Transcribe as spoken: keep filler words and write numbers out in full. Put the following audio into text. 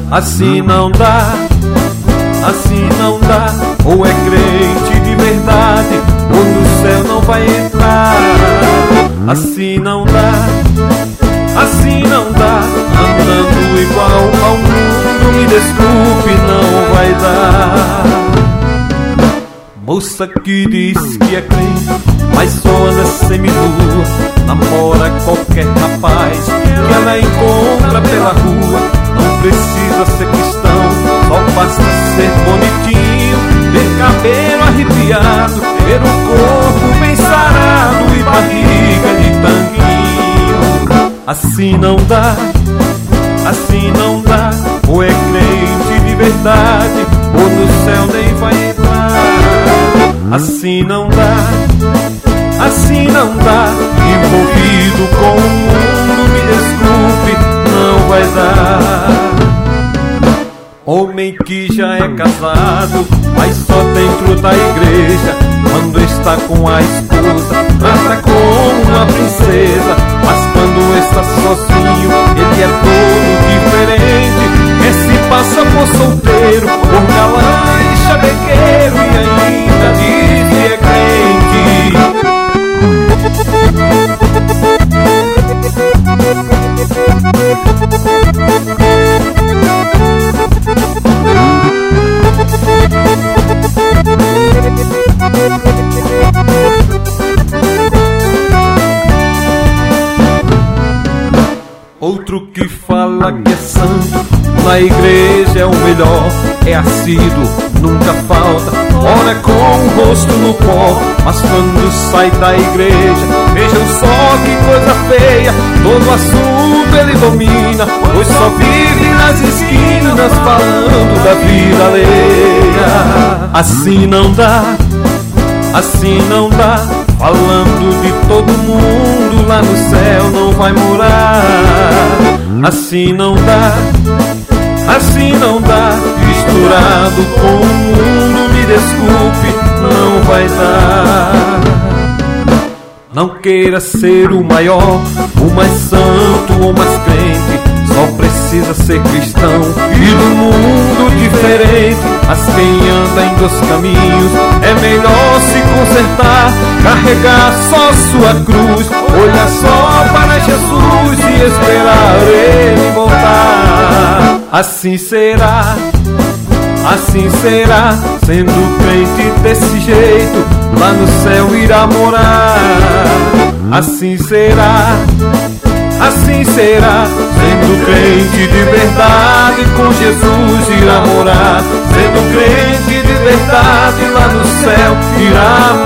Assim não dá, assim não dá. Ou é crente de verdade, ou no céu não vai entrar. Assim não dá, assim não dá. Andando igual ao mundo, me desculpe, não vai dar. Moça que diz que é crente, mas só anda seminua, namora qualquer rapaz que ela encontra pela rua. Não precisa ser cristão, só basta ser bonitinho, ter cabelo arrepiado, ter um corpo bem sarado e barriga de tanguinho. Assim não dá, assim não dá. Ou é crente de verdade, ou no céu nem vai entrar. Assim não dá, assim não dá. Envolvido com o mundo, me desculpe, não vai dar. Homem que já é casado, mas só dentro da igreja, quando está com a esposa, trata como uma princesa. Mas quando está sozinho, ele é todo diferente. Esse passa por solteiro, por galã e chavequeiro, e ainda diz que é crente. Outro que fala que é santo, na igreja é o melhor, é assíduo, nunca falta, ora com o rosto no pó. Mas quando sai da igreja, vejam só que coisa feia, todo assunto ele domina, pois só vive nas esquinas falando da vida alheia. Assim não dá, assim não dá. Falando de todo mundo, lá no céu não vai morar. Assim não dá, assim não dá. Misturado com o mundo, me desculpe, não vai dar. Não queira ser o maior, o mais santo ou mais crente, só precisa ser cristão e do mundo diferente. Mas quem anda em dois caminhos, é melhor se consertar, carregar só sua cruz, olhar só para Jesus e esperar ele voltar. Assim será, assim será, sendo crente desse jeito, lá no céu irá morar. Assim será, assim será, sendo crente de verdade, com Jesus irá morar. Sendo crente de verdade, lá no céu irá